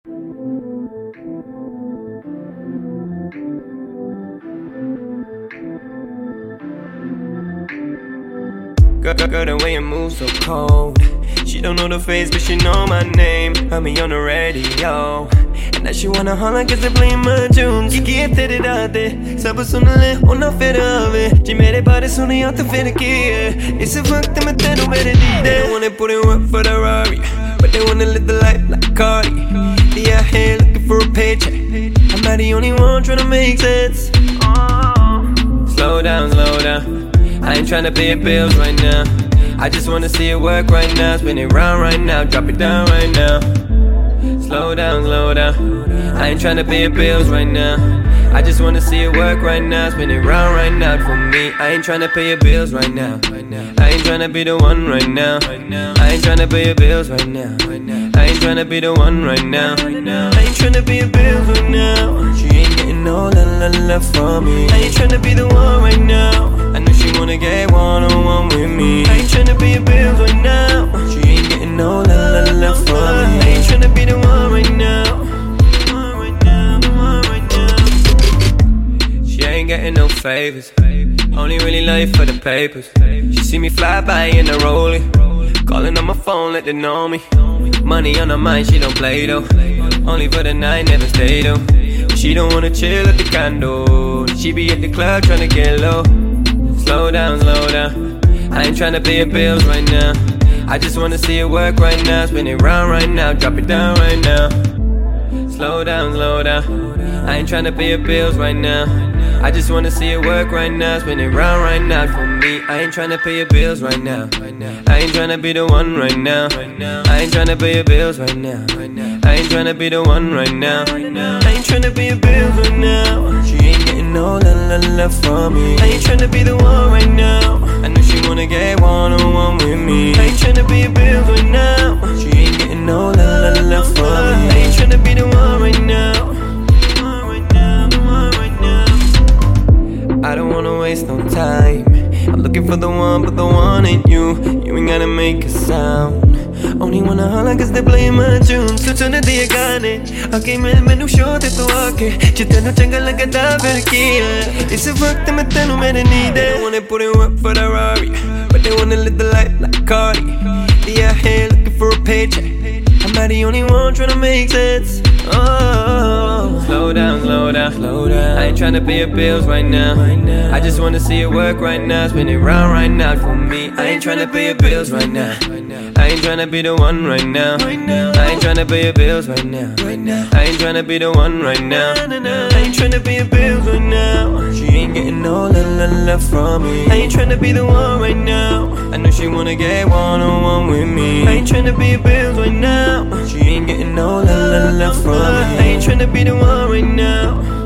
Girl, the way you move so cold. She don't know the face, but she know my name. Heard me on the radio. And now she wanna holler cause they playing my tunes. Chi te date, sape suonare una fedave. Ci mere pare sono io te fede che. E se fuck te mettono bene di. They don't wanna put in work for the Rari, but they wanna live the life like Cardi. They out here looking for a paycheck. I'm not the only one trying to make sense. Slow down, slow down. I ain't tryna pay your bills right now. I just wanna see it work right now. Spin it round right now, drop it down right now. Slow down, slow down. I ain't tryna pay your bills right now. I just wanna see it work right now. Spin it round right now for me. I ain't tryna pay your bills right now. I ain't tryna be the one right now. I ain't tryna pay your bills right now. I ain't tryna be the one right now. I ain't tryna pay your bills right now. She ain't getting no love from me. I ain't tryna be the one right now. I know she wanna get one-on-one with me. I ain't tryna pay your bills right now. She ain't getting no love from me. I ain't tryna be the one right now. She ain't getting no favors. Only really love you for the papers. She see me fly by in a rollie. Calling on my phone, let them know me. Money on her mind, she don't play though. Only for the night, never stay though. She don't wanna chill at the condo. She be at the club tryna get low. Slow down, slow down. I ain't tryna pay your bills right now. I just wanna see it work right now. Spin it round right now, drop it down right now. Slow down, slow down. I ain't tryna pay your bills right now. I just wanna see it work right now. Spin it round right now for me. I ain't tryna pay your bills right now. I ain't tryna be the one right now. I ain't tryna pay your bills right now. I ain't tryna be the one right now. I ain't tryna pay your bills right now. She ain't getting no love from me. I ain't tryna be the one right now. I know she wanna get one-on-one with me. I ain't tryna pay your bills right now. She ain't getting no love from me. I ain't tryna be the one right now. I don't wanna waste no time. I'm looking for the one, but the one ain't you. You ain't gotta make a sound. Only wanna holler cause they playing my tunes. Tu sono di gane. Anche me non show te tu anche. Ci te non c'enga la gata perché. E se fuck te mettono bene di. They don't wanna put in work for the Rari, but they wanna live the life like Cardi. They out here looking for a paycheck. I'm not the only one tryna make sense. Slow down, slow down, slow down. I ain't tryna pay your bills right now. I just wanna see it work right now. Spin it round right now for me. I ain't tryna pay your bills right now. I ain't tryna be the one right now. I ain't tryna pay your bills right now. I ain't tryna be the one right now. I ain't tryna pay your bills right now. She ain't getting no love from me. I ain't tryna be the one right now. I know she wanna get one-on-one with me. I ain't tryna pay your bills right now. She ain't getting no love from me. I ain't tryna be the one right now.